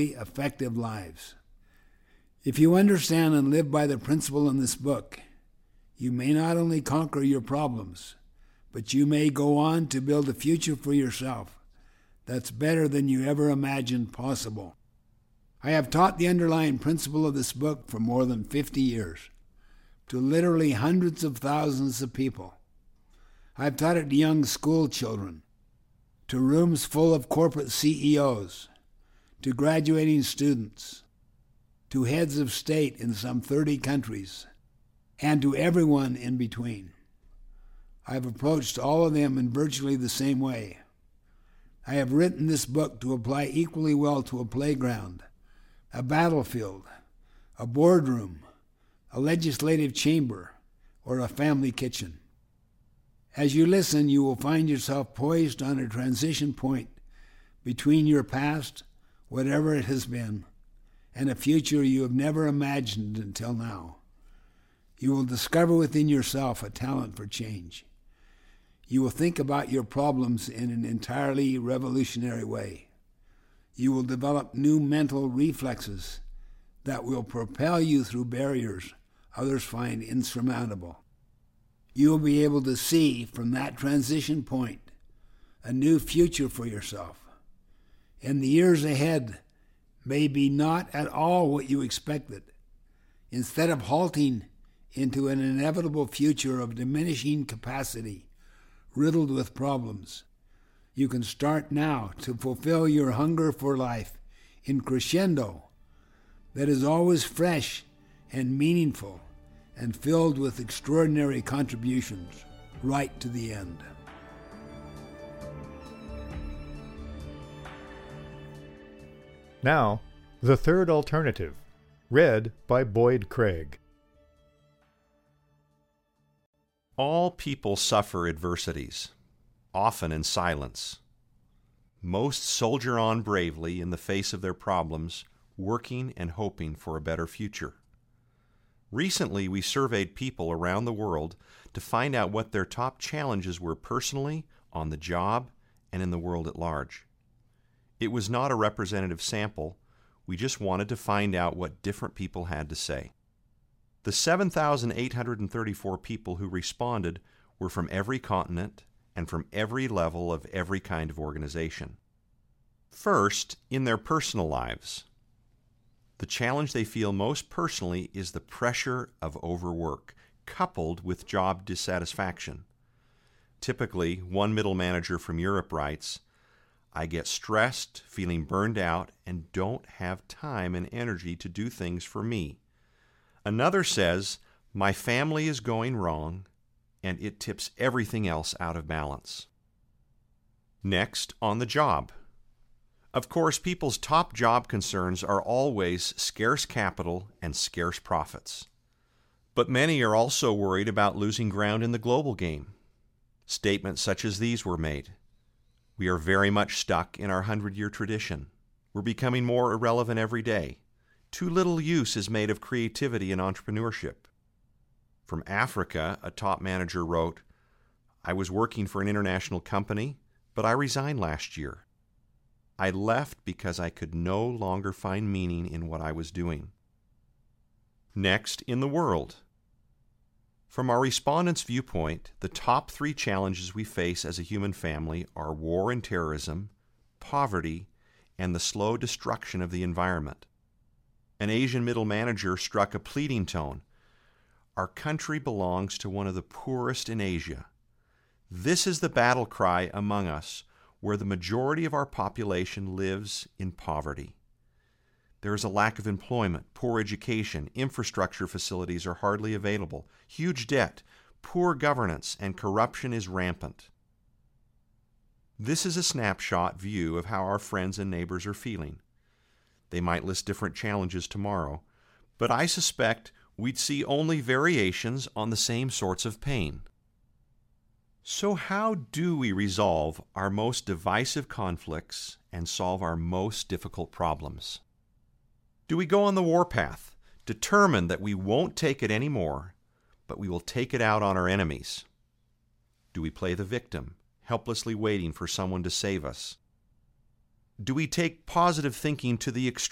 effective lives. If you understand and live by the principle in this book, you may not only conquer your problems, but you may go on to build a future for yourself that's better than you ever imagined possible. I have taught the underlying principle of this book for more than 50 years to literally hundreds of thousands of people. I've taught it to young school children, to rooms full of corporate CEOs, to graduating students, to heads of state in some 30 countries, and to everyone in between. I've approached all of them in virtually the same way. I have written this book to apply equally well to a playground, a battlefield, a boardroom, a legislative chamber, or a family kitchen. As you listen, you will find yourself poised on a transition point between your past, whatever it has been, and a future you have never imagined until now. You will discover within yourself a talent for change. You will think about your problems in an entirely revolutionary way. You will develop new mental reflexes that will propel you through barriers others find insurmountable. You will be able to see from that transition point a new future for yourself. And the years ahead may be not at all what you expected. Instead of halting into an inevitable future of diminishing capacity, riddled with problems, you can start now to fulfill your hunger for life in crescendo that is always fresh and meaningful and filled with extraordinary contributions right to the end. Now, The Third Alternative, read by Boyd Craig. All people suffer adversities, often in silence. Most soldier on bravely in the face of their problems, working and hoping for a better future. Recently, we surveyed people around the world to find out what their top challenges were personally, on the job, and in the world at large. It was not a representative sample. We just wanted to find out what different people had to say. The 7,834 people who responded were from every continent and from every level of every kind of organization. First, in their personal lives. The challenge they feel most personally is the pressure of overwork, coupled with job dissatisfaction. Typically, one middle manager from Europe writes, "I get stressed, feeling burned out, and don't have time and energy to do things for me." Another says, "My family is going wrong, and it tips everything else out of balance." Next, on the job. Of course, people's top job concerns are always scarce capital and scarce profits. But many are also worried about losing ground in the global game. Statements such as these were made. "We are very much stuck in our 100-year tradition. We're becoming more irrelevant every day. Too little use is made of creativity and entrepreneurship." From Africa, a top manager wrote, "I was working for an international company, but I resigned last year. I left because I could no longer find meaning in what I was doing." Next, in the world. From our respondents' viewpoint, the top 3 challenges we face as a human family are war and terrorism, poverty, and the slow destruction of the environment. An Asian middle manager struck a pleading tone. "Our country belongs to one of the poorest in Asia. This is the battle cry among us, where the majority of our population lives in poverty. There is a lack of employment, poor education, infrastructure facilities are hardly available, huge debt, poor governance, and corruption is rampant." This is a snapshot view of how our friends and neighbors are feeling. They might list different challenges tomorrow, but I suspect we'd see only variations on the same sorts of pain. So how do we resolve our most divisive conflicts and solve our most difficult problems? Do we go on the warpath, determined that we won't take it anymore, but we will take it out on our enemies? Do we play the victim, helplessly waiting for someone to save us? Do we take positive thinking to the extreme?